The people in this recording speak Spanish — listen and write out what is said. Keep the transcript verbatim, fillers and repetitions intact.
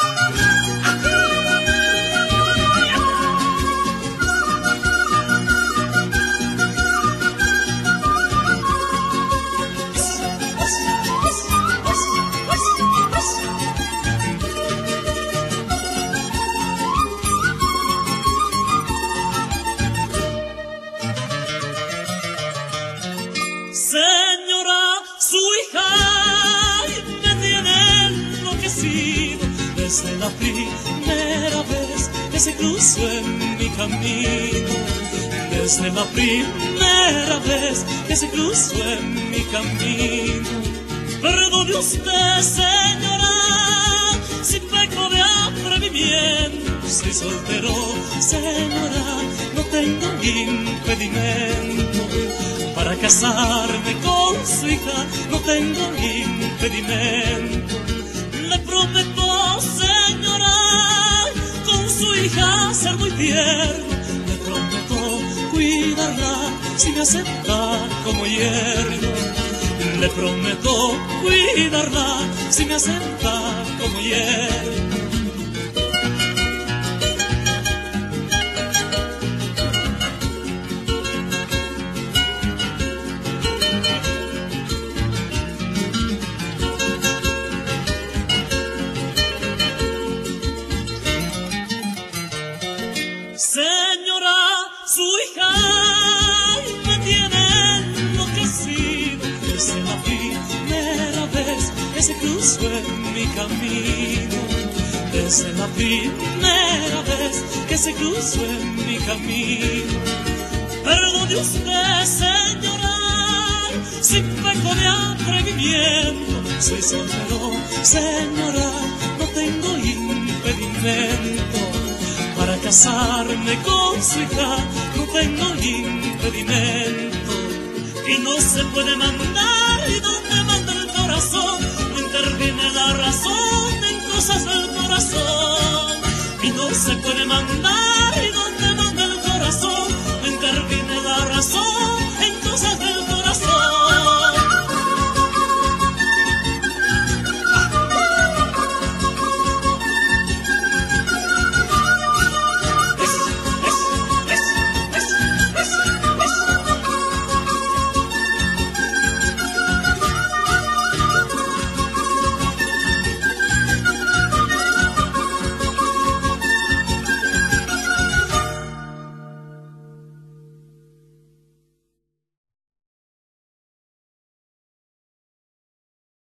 Señora, su hija me tiene enloquecido desde la primera vez que se cruzó en mi camino. Desde la primera vez que se cruzó en mi camino. Perdone usted, señora, si peco de atrevimiento. Soy soltero, señora, no tengo impedimento. Para casarme con su hija no tengo impedimento. Le prometo, señora, con su hija ser muy tierno. Le prometo cuidarla si me acepta como yerno. Le prometo cuidarla si me acepta como yerno. Señora, su hija me tiene enloquecido desde la primera vez que se cruzó en mi camino. Desde la primera vez que se cruzó en mi camino. Perdone usted, señora, si peco de atrevimiento. Soy soltero, señora, no tengo impedimento. Para casarme con su hija no tengo impedimento. Y no se puede mandar y donde manda el corazón no interviene la razón en cosas del corazón. Y no se puede mandar y donde manda el corazón no interviene la razón